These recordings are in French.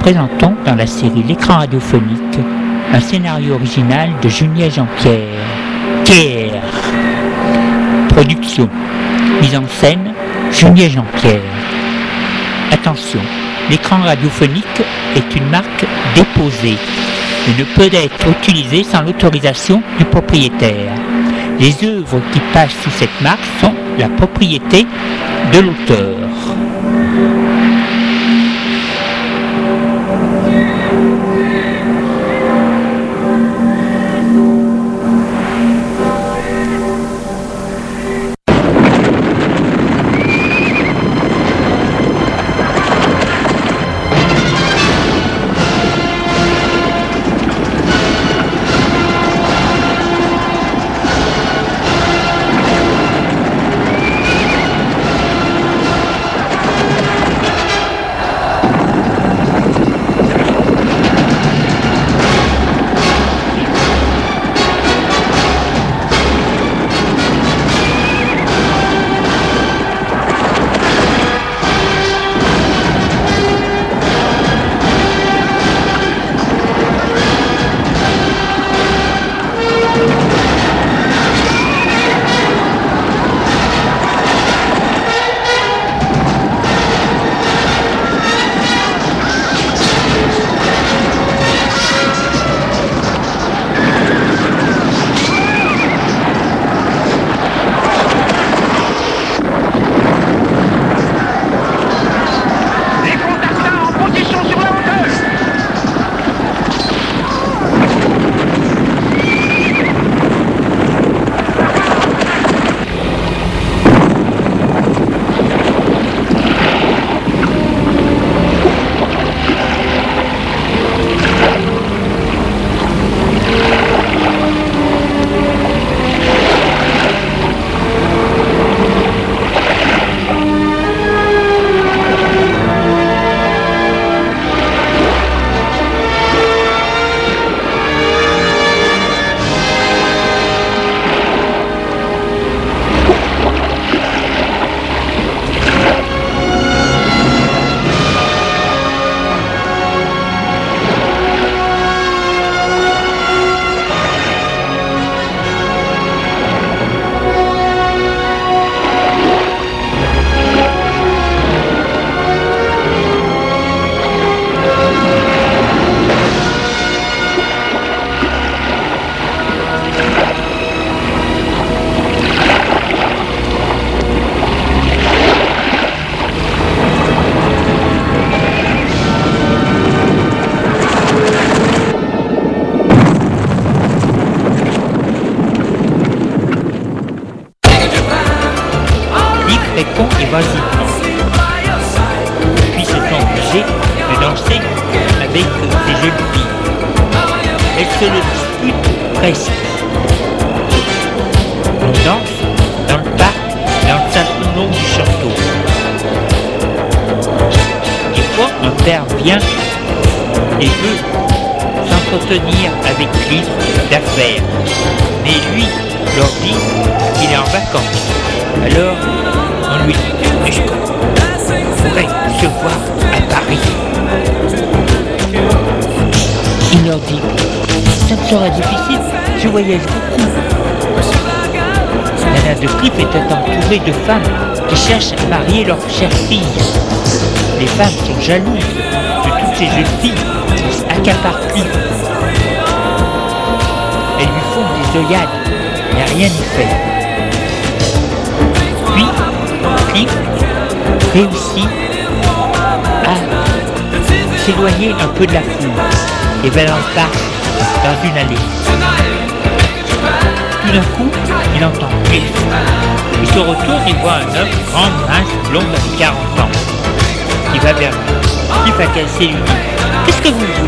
présentons dans la série L'écran radiophonique un scénario original de Julia Jean-Pierre. Production, mise en scène, Julia Jean-Pierre. Attention, l'écran radiophonique est une marque déposée et ne peut être utilisé sans l'autorisation du propriétaire. Les œuvres qui passent sous cette marque sont la propriété de l'auteur. Répond et vas-y. Puis se sont obligés de danser avec des jeunes filles. Elles se le disputent presque. On danse dans le parc, dans le salon du château. Des fois, un père vient et veut s'entretenir avec lui d'affaires. Mais lui leur dit qu'il est en vacances. Alors, on lui dit « Mais je pourrais se voir à Paris ». Il leur dit « Ça me sera difficile, je voyage beaucoup ». Nana de Cliff était entourée de femmes qui cherchent à marier leur chère fille. Les femmes sont jalouses de toutes ces jeunes filles qui accaparent Cliff. Elles lui font des œillades, mais rien n'y fait. Puis, Cliff réussit à s'éloigner un peu de la foule et va dans le parc, dans une allée. Tout d'un coup, il entend Cliff. Il se retourne et voit un homme grand, mince, blond, avec 40 ans, qui va vers lui. Cliff a cassé lui dit « Qu'est-ce que vous voulez ?»«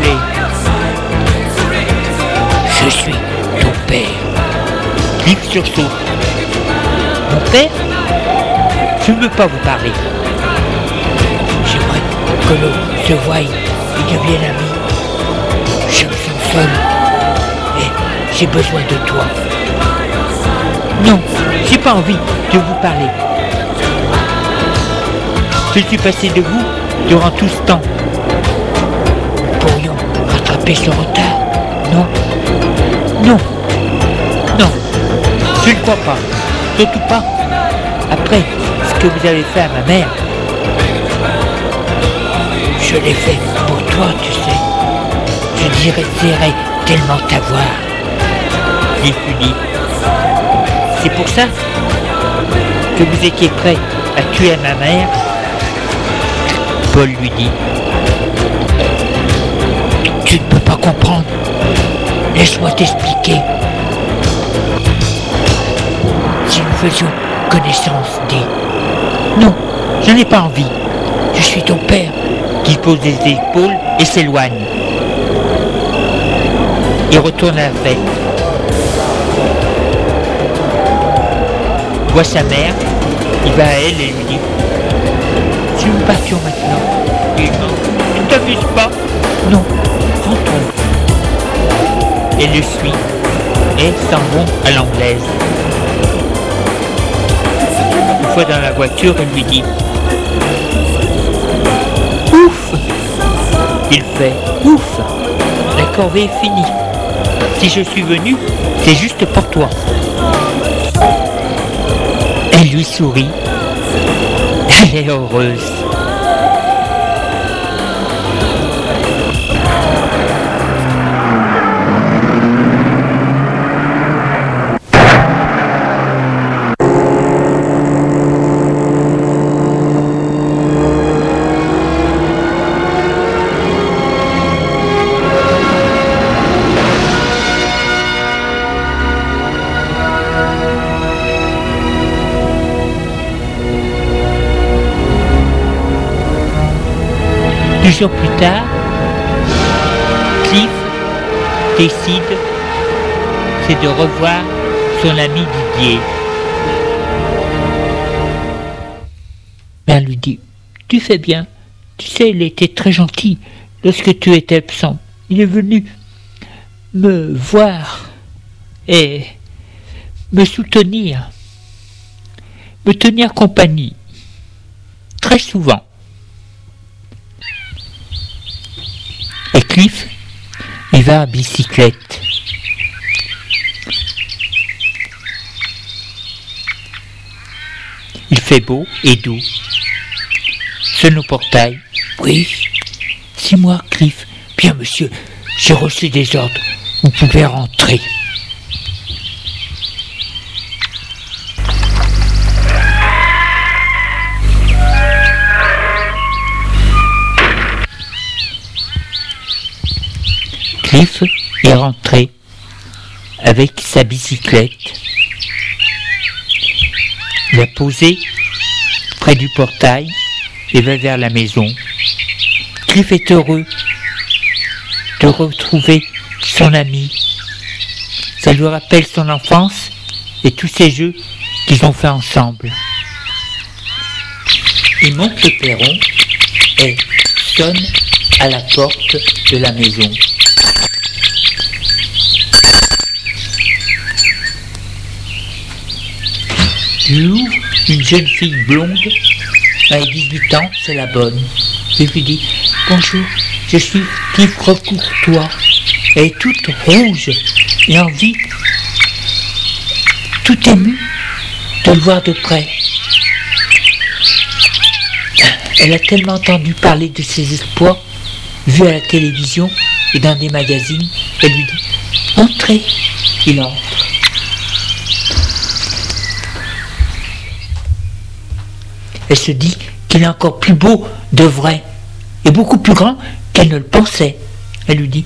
Je suis ton père. » Cliff sursaute. « Mon père ? Je ne veux pas vous parler. J'aimerais que l'on se voie et devienne amis. Je me sens seul et j'ai besoin de toi. » Non, j'ai pas envie de vous parler. Je suis passé de vous durant tout ce temps. dépêche de retard. Non. Non. Non. Je ne crois pas. Surtout pas. Après ce que vous avez fait à ma mère. Je l'ai fait pour toi, tu sais. Je désirais tellement t'avoir. Il lui dit. C'est pour ça que vous étiez prêt à tuer ma mère. Paul lui dit. Tu ne peux pas comprendre. Laisse-moi t'expliquer. Si nous faisions connaissance, dit. Non, je n'ai pas envie. Je suis ton père. Il pose les épaules et s'éloigne. Il retourne à la fête. Voit sa mère. Il va à elle et lui dit. Si nous partions maintenant. Il demande. Ne t'amuse pas. Non, rentrons. Elle le suit et s'en vont à l'anglaise. Une fois dans la voiture, elle lui dit. Ouf! Il fait ouf! La corvée est finie. Si je suis venu, c'est juste pour toi. Elle lui sourit. Elle est heureuse. Deux jours plus tard, Cliff décide de revoir son ami Didier. Elle lui dit, tu fais bien, tu sais, il était très gentil lorsque tu étais absent. Il est venu me voir et me soutenir, me tenir compagnie, très souvent. Et Cliff, il va à bicyclette. Il fait beau et doux. Sonne au portail. Oui, c'est moi, Cliff. Bien, monsieur, j'ai reçu des ordres. Vous pouvez rentrer. Cliff est rentré avec sa bicyclette. Il a posé près du portail et va vers la maison. Cliff est heureux de retrouver son ami. Ça lui rappelle son enfance et tous ces jeux qu'ils ont fait ensemble. Il monte le perron et sonne à la porte de la maison. Il ouvre, une jeune fille blonde, avec 18 ans, c'est la bonne. Je lui dis, bonjour, je suis Cliff Recourtois. Elle est toute rouge et envie, tout émue de le voir de près. Elle a tellement entendu parler de ses exploits, vus à la télévision et dans des magazines, elle lui dit, entrez. Il entre. Elle se dit qu'il est encore plus beau de vrai et beaucoup plus grand qu'elle ne le pensait. Elle lui dit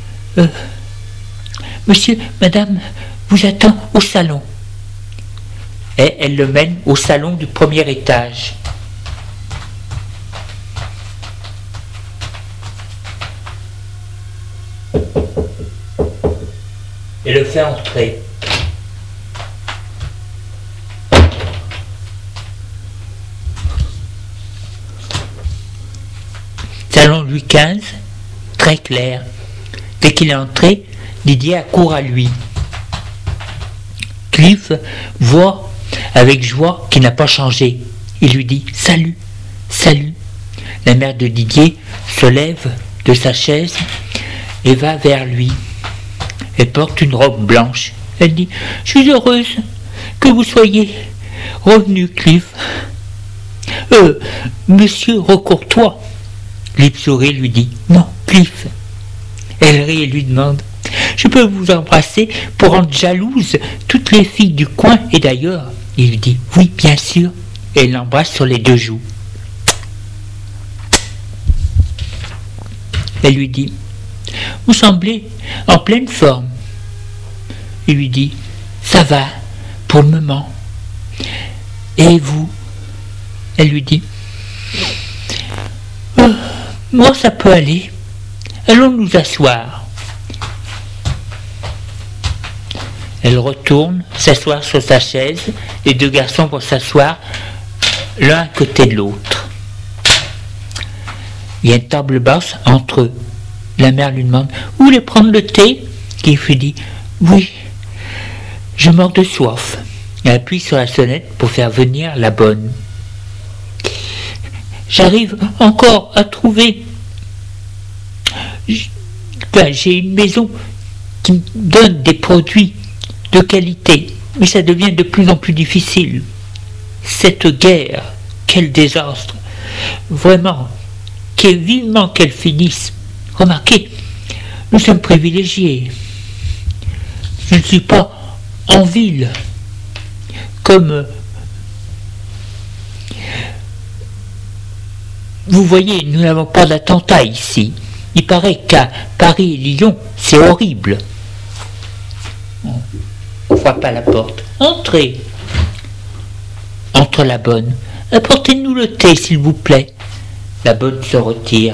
monsieur, madame, vous attend au salon. Et elle le mène au salon du premier étage. Et le fait entrer. Salon Louis XV, très clair. Dès qu'il est entré, Didier accourt à lui. Cliff voit avec joie qu'il n'a pas changé. Il lui dit « Salut, salut ». La mère de Didier se lève de sa chaise et va vers lui. Elle porte une robe blanche. Elle dit « Je suis heureuse que vous soyez revenu, Cliff. Monsieur Recourtois. » Cliff sourit et lui dit « Non, Cliff. » Elle rit et lui demande « Je peux vous embrasser pour rendre jalouse toutes les filles du coin et d'ailleurs ?» Il lui dit « Oui, bien sûr. » Et elle l'embrasse sur les 2 joues. Elle lui dit « Vous semblez en pleine forme. » Il lui dit « Ça va, pour le moment. » Et vous? Elle lui dit « Moi, ça peut aller. Allons nous asseoir. » Elle retourne s'asseoir sur sa chaise. Les 2 garçons vont s'asseoir l'un à côté de l'autre. Il y a une table basse entre eux. La mère lui demande « Vous voulez prendre le thé ?» Cliff lui dit « Oui, je meurs de soif. » Elle appuie sur la sonnette pour faire venir la bonne. « J'arrive encore à trouver... j'ai une maison qui me donne des produits de qualité, mais ça devient de plus en plus difficile. Cette guerre, quel désastre. Vraiment, quel vivement qu'elle finisse. Remarquez, nous sommes privilégiés. Je ne suis pas en ville, comme vous voyez, nous n'avons pas d'attentat ici. Il paraît qu'à Paris et Lyon, c'est horrible. On frappe à la porte. Entrez. Entre la bonne. Apportez-nous le thé, s'il vous plaît. La bonne se retire.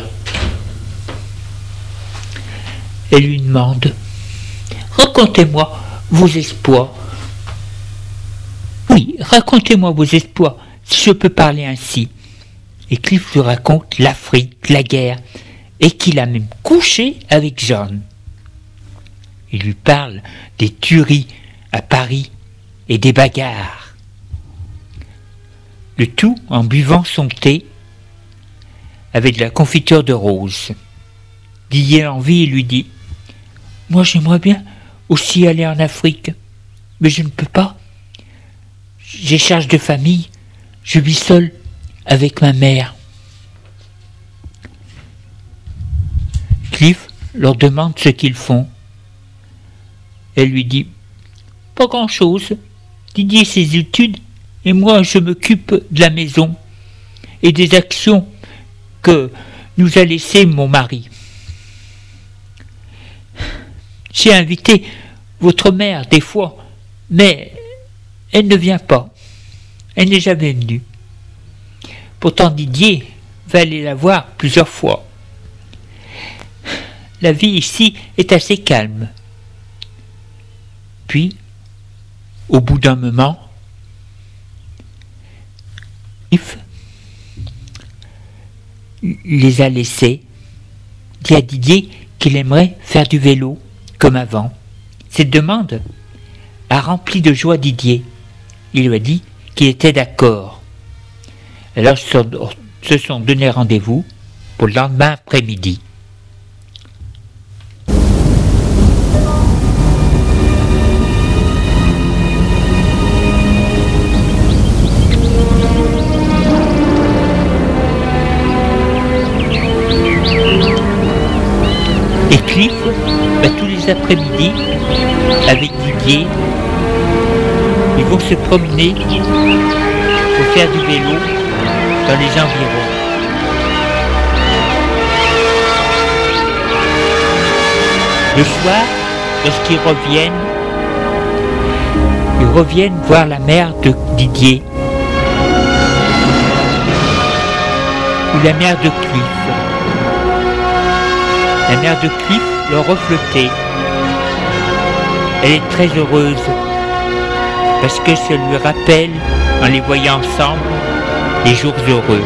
Elle lui demande « Racontez-moi vos exploits. » « Oui, racontez-moi vos exploits, si je peux parler ainsi. » Et Cliff lui raconte l'Afrique, la guerre, et qu'il a même couché avec John. Il lui parle des tueries à Paris et des bagarres. Le tout en buvant son thé avec de la confiture de rose. Didier l'envie et lui dit « Moi j'aimerais bien aussi aller en Afrique, mais je ne peux pas. J'ai charge de famille, je vis seul avec ma mère. » Cliff leur demande ce qu'ils font. Elle lui dit « Pas grand-chose. Didier ses études et moi je m'occupe de la maison et des actions que nous a laissées mon mari. J'ai invité votre mère des fois, mais elle ne vient pas. Elle n'est jamais venue. Pourtant Didier va aller la voir plusieurs fois. La vie ici est assez calme. » Puis, au bout d'un moment, Cliff les a laissés, dit à Didier qu'il aimerait faire du vélo comme avant. Cette demande a rempli de joie Didier. Il lui a dit qu'il était d'accord. Alors se sont donné rendez-vous pour le lendemain après-midi. Et Cliff, tous les après-midi, avec Didier, ils vont se promener pour faire du vélo dans les environs. Le soir, lorsqu'ils reviennent voir la mère de Didier ou la mère de Cliff. La mère de Cliff leur reflétait. Elle est très heureuse parce que ça lui rappelle, en les voyant ensemble, les jours heureux.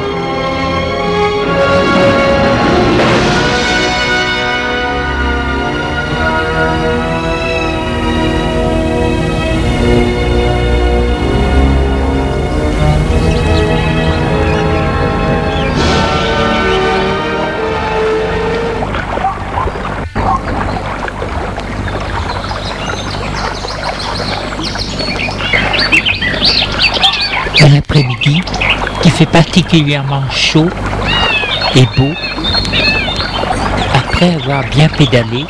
fait particulièrement chaud et beau. Après avoir bien pédalé,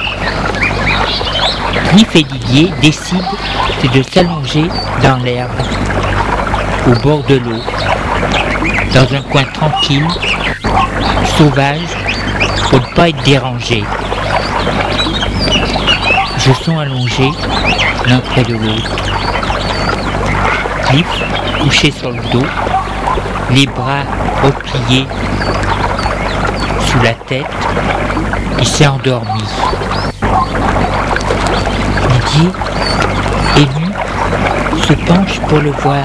Cliff et Didier décident de s'allonger dans l'herbe, au bord de l'eau, dans un coin tranquille, sauvage, pour ne pas être dérangés. Ils se sont allongés l'un près de l'autre. Cliff, couché sur le dos, les bras repliés sous la tête, il s'est endormi. Didier, ému, se penche pour le voir.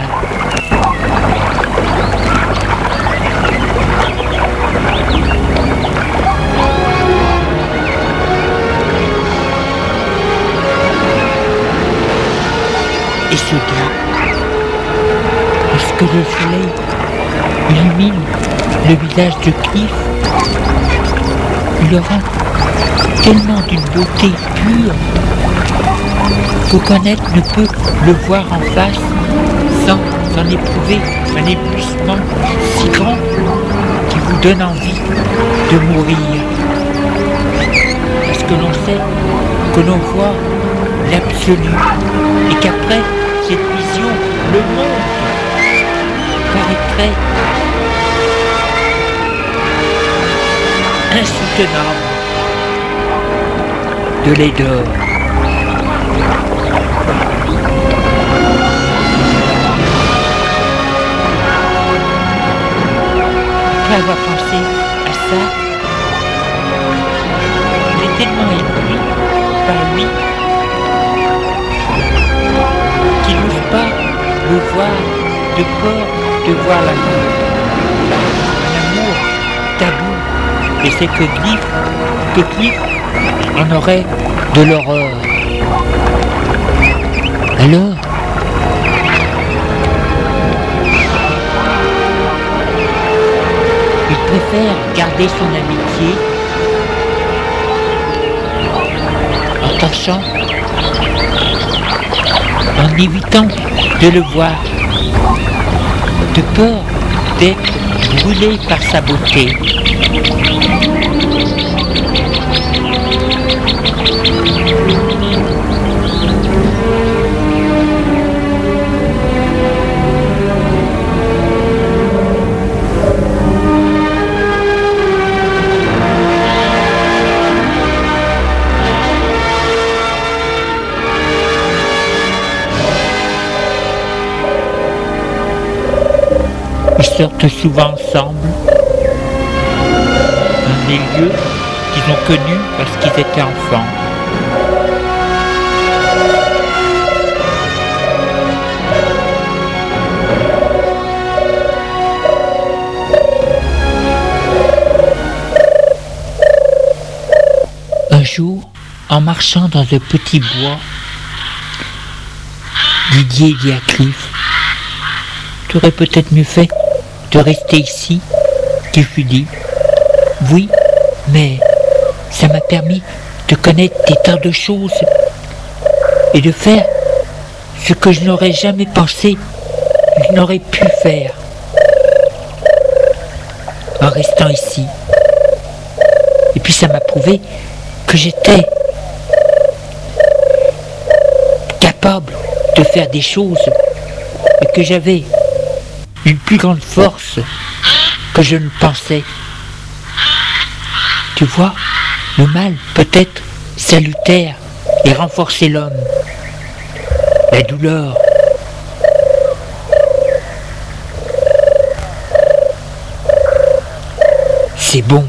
Et se dit, lorsque le soleil illumine le visage de Cliff, il aura tellement d'une beauté pure qu'aucun être ne peut le voir en face sans en éprouver un éblouissement si grand qui vous donne envie de mourir. Parce que l'on sait que l'on voit l'absolu et qu'après cette vision, le monde paraîtrait insoutenable de laideur. Après avoir pensé à ça, il est tellement ébloui par lui qu'il n'ose pas le voir de peur de voir l'amour. Un amour tabou. Et c'est que Cliff en aurait de l'horreur. Alors, il préfère garder son amitié en tâchant, en évitant de le voir, de peur d'être brûlé par sa beauté. Ils sortent souvent ensemble dans des lieux qu'ils ont connus parce qu'ils étaient enfants. Un jour, en marchant dans un petit bois, Didier dit à Cliff, « Tu aurais peut-être mieux fait de rester ici. » Cliff lui dit, « Oui, mais ça m'a permis de connaître des tas de choses et de faire ce que je n'aurais jamais pensé, je n'aurais pu faire en restant ici. Et puis ça m'a prouvé que j'étais capable de faire des choses et que j'avais une plus grande force que je ne pensais. Tu vois, le mal peut être salutaire et renforcer l'homme. La douleur, c'est bon.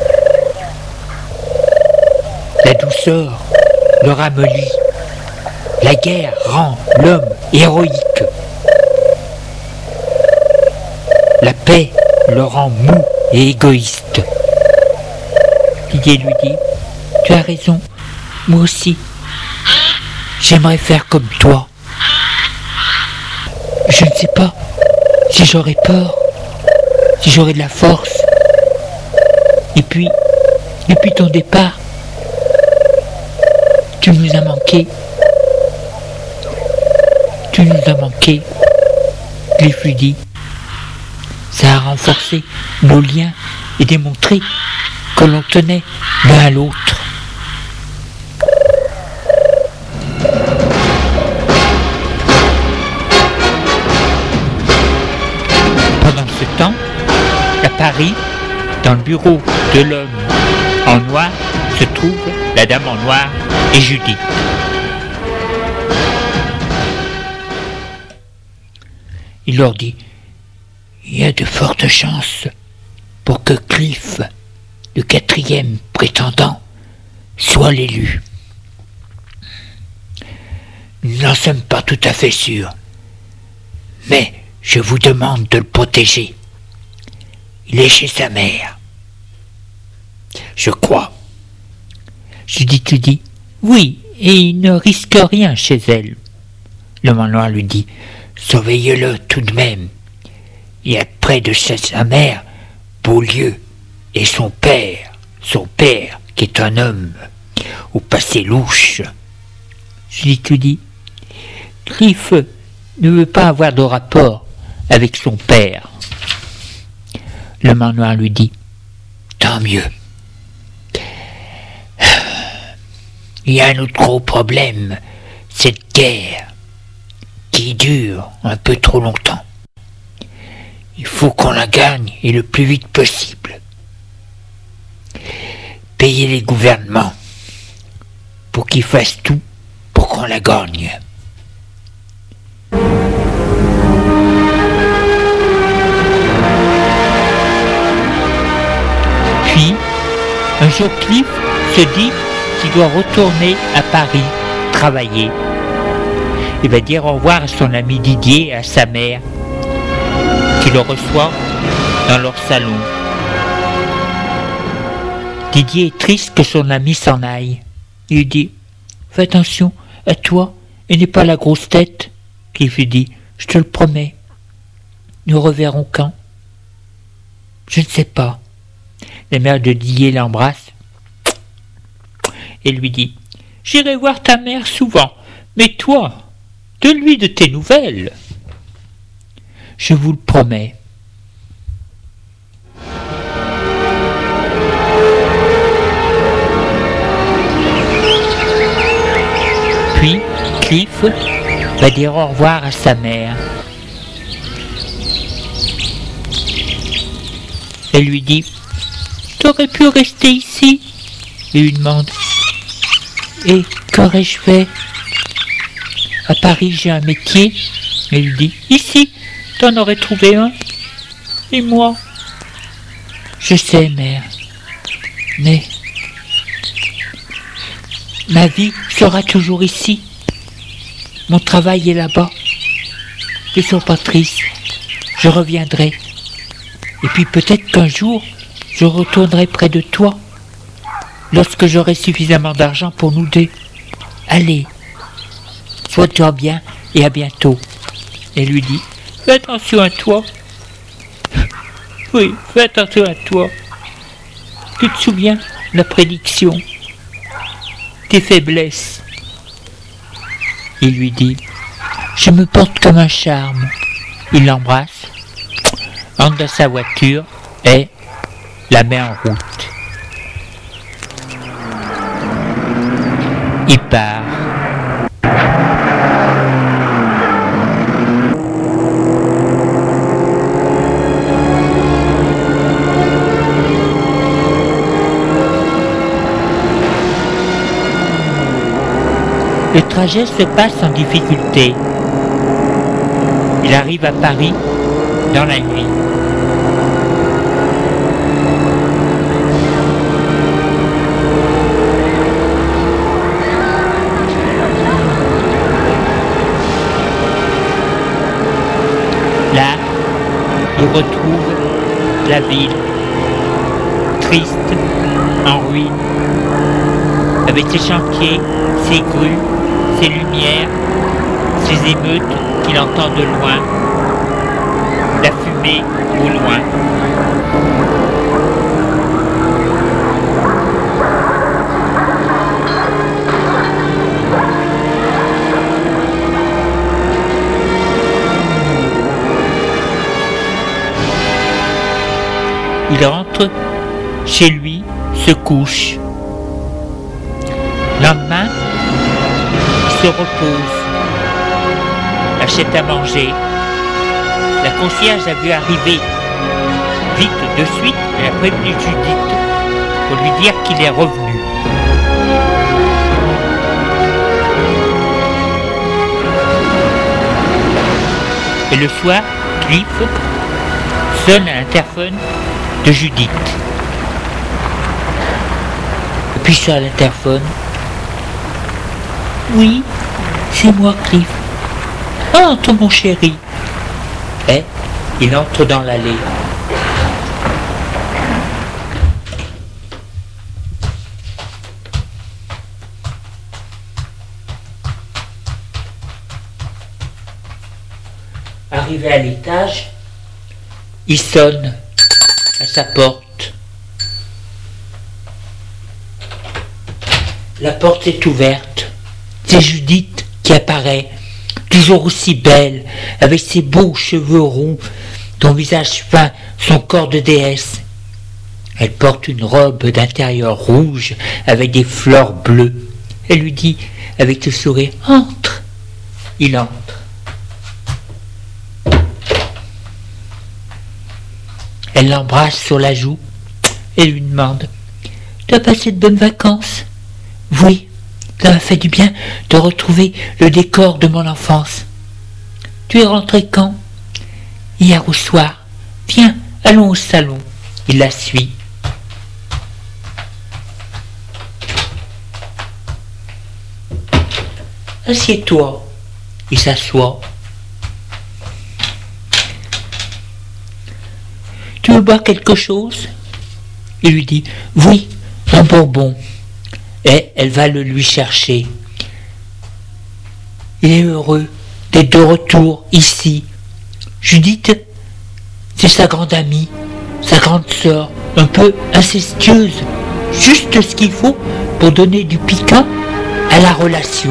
La douceur le ramollit. La guerre rend l'homme héroïque. La paix le rend mou et égoïste. Didier lui dit, tu as raison, moi aussi. J'aimerais faire comme toi. Je ne sais pas si j'aurais peur, si j'aurais de la force. Et puis, depuis ton départ, tu nous as manqué. Tu nous as manqué. Cliff lui dit, Ça a renforcé nos liens et démontré que l'on tenait l'un à l'autre. Pendant ce temps, à Paris, dans le bureau de l'homme en noir, se trouve la dame en noir et Judith. Il leur dit: il y a de fortes chances pour que Cliff, le 4e prétendant, soit l'élu. Nous n'en sommes pas tout à fait sûrs, mais je vous demande de le protéger. Il est chez sa mère. Je crois. Judith lui dit: oui, et il ne risque rien chez elle. L'homme en noir lui dit: surveillez-le tout de même. Il y a près de chez sa mère Beaulieu et son père qui est un homme au passé louche. Judith lui dit: Cliff ne veut pas avoir de rapport avec son père. L'homme en noir lui dit: tant mieux. Il y a un autre gros problème, cette guerre qui dure un peu trop longtemps. Il faut qu'on la gagne et le plus vite possible. Payez les gouvernements pour qu'ils fassent tout pour qu'on la gagne. Puis, un jour, Cliff se dit qu'il doit retourner à Paris travailler. Il va dire au revoir à son ami Didier et à sa mère, qui le reçoit dans leur salon. Didier est triste que son ami s'en aille. Il lui dit: fais attention à toi et n'aie pas la grosse tête. Cliff lui dit: je te le promets. Nous reverrons quand? Je ne sais pas. La mère de Didier l'embrasse et lui dit: j'irai voir ta mère souvent, mais toi, donne-lui de tes nouvelles. Je vous le promets. Puis, Cliff va dire au revoir à sa mère. Elle lui dit: t'aurais pu rester ici. Et lui demande: et qu'aurais-je fait? À Paris, j'ai un métier. Elle lui dit: ici, t'en aurais trouvé un. Et moi? Je sais, mère, mais ma vie sera toujours ici. Mon travail est là-bas. Ne sois pas triste. Je reviendrai. Et puis peut-être qu'un jour, je retournerai près de toi, lorsque j'aurai suffisamment d'argent pour nous deux. Allez, sois-toi bien et à bientôt. Elle lui dit: fais attention à toi. Oui, fais attention à toi. Tu te souviens de la prédiction? Tes faiblesses. Il lui dit: je me porte comme un charme. Il l'embrasse, entre dans sa voiture et la met en route. Il part. Le trajet se passe sans difficulté. Il arrive à Paris dans la nuit. Là, il retrouve la ville, triste, en ruine, avec ses chantiers, ses grues, ses lumières, ses émeutes qu'il entend de loin, la fumée au loin. il rentre chez lui, se couche. Lendemain, il se repose, achète à manger. La concierge a vu arriver vite de suite, elle a prévenu Judith pour lui dire qu'il est revenu. Et le soir, Cliff sonne à l'interphone de Judith. Et puis sur l'interphone. Oui, c'est moi, Cliff. Entre, mon chéri. Et il entre dans l'allée. Arrivé à l'étage, il sonne à sa porte. La porte est ouverte. C'est Judith qui apparaît, toujours aussi belle, avec ses beaux cheveux ronds, son visage fin, son corps de déesse. Elle porte une robe d'intérieur rouge avec des fleurs bleues. Elle lui dit avec le sourire « Entre !» Il entre. Elle l'embrasse sur la joue et lui demande « Tu as passé de bonnes vacances ?»« Oui, ça m'a fait du bien de retrouver le décor de mon enfance. »« Tu es rentré quand ?»« Hier au soir. Viens, allons au salon. » Il la suit. « Assieds-toi. » Il s'assoit. « Tu veux boire quelque chose ?» Il lui dit « Oui, un bonbon. » Et elle va le lui chercher. Il est heureux d'être de retour ici. Judith, c'est sa grande amie, sa grande sœur, un peu incestueuse, juste ce qu'il faut pour donner du piquant à la relation.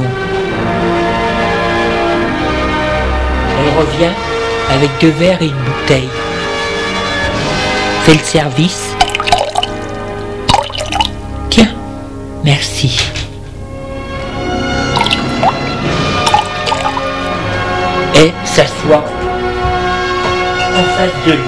Elle revient avec 2 verres et une bouteille. Fait le service. Tiens, merci. Et s'assoit en face de lui.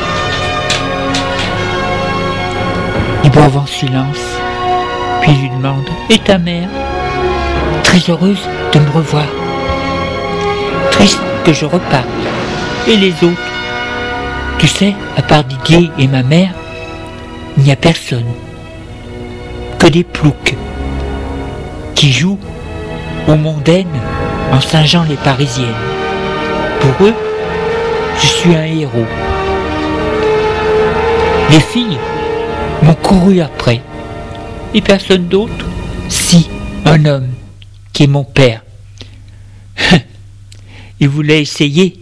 Ils boivent en silence, puis il lui demande « Et ta mère ?» Très heureuse de me revoir. Triste que je reparte. Et les autres? Tu sais, à part Didier et ma mère, il n'y a personne. Que des ploucs qui jouent aux mondaines en singeant les Parisiennes. Pour eux, je suis un héros. Les filles m'ont couru après. Et personne d'autre? Si, un homme, qui est mon père. Il voulait essayer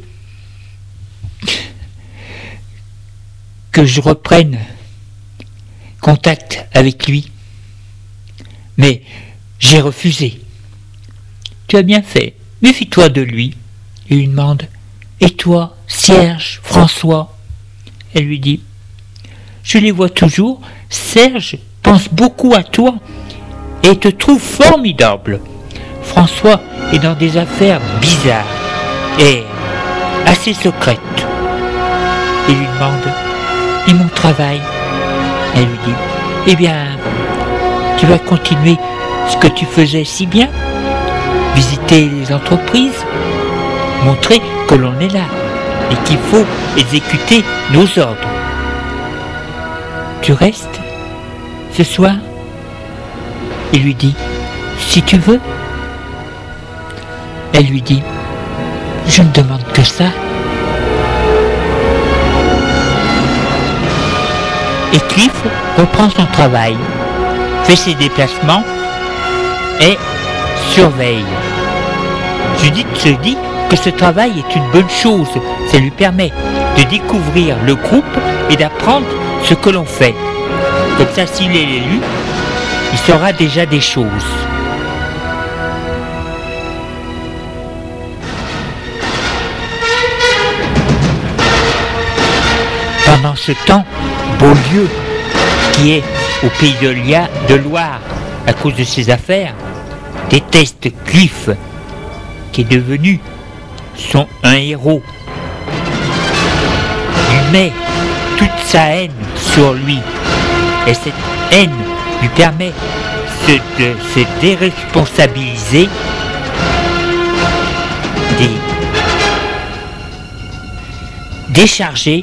que je reprenne contact avec lui. Mais j'ai refusé. Tu as bien fait, méfie-toi de lui. Il lui demande « Et toi, Serge, François ?» Elle lui dit « Je les vois toujours, Serge pense beaucoup à toi et te trouve formidable. François est dans des affaires bizarres et assez secrètes. » Il lui demande « Et mon travail ?» Elle lui dit « Eh bien, tu vas continuer ce que tu faisais si bien, visiter les entreprises, montrer que l'on est là et qu'il faut exécuter nos ordres. Tu restes ce soir ?» Il lui dit « Si tu veux. » Elle lui dit « Je ne demande que ça. » Et Cliff reprend son travail, fait ses déplacements et surveille. Judith se dit que ce travail est une bonne chose, ça lui permet de découvrir le groupe et d'apprendre ce que l'on fait. Comme ça, s'il est élu, il saura déjà des choses. Pendant ce temps, Beaulieu, qui est au pays de Loire à cause de ses affaires, déteste Cliff, qui est devenu un héros. Il met toute sa haine sur lui, et cette haine lui permet de se déresponsabiliser décharger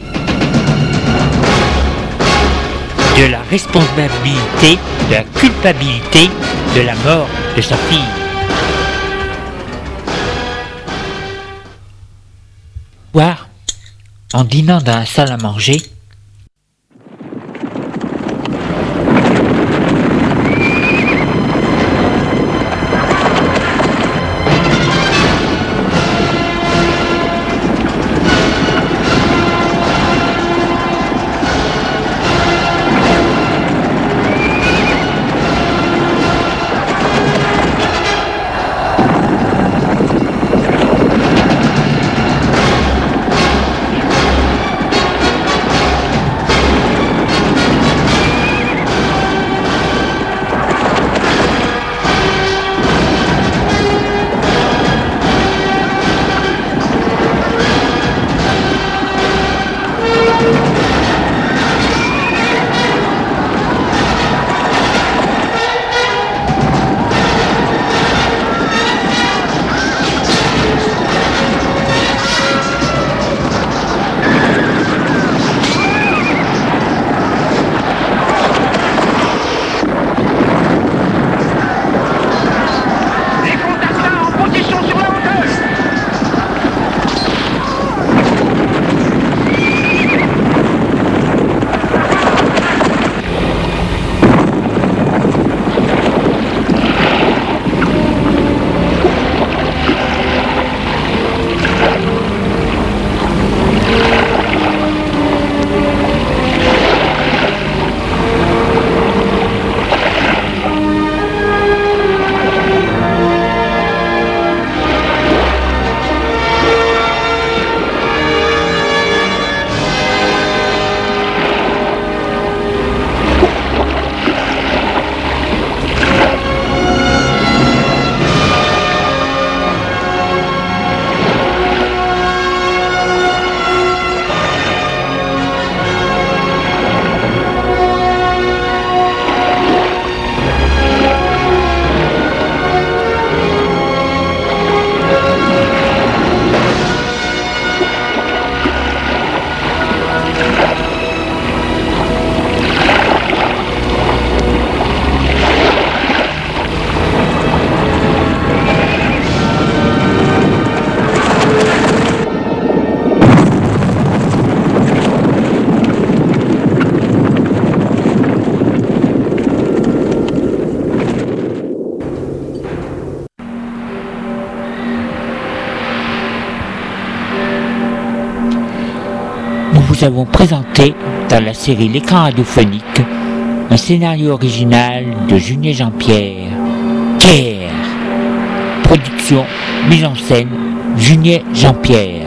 de la responsabilité, de la culpabilité de la mort de sa fille. En dînant dans la salle à manger, nous avons présenté dans la série L'écran radiophonique un scénario original de Julien Jean-Pierre. Pierre. Production, mise en scène, Julien Jean-Pierre.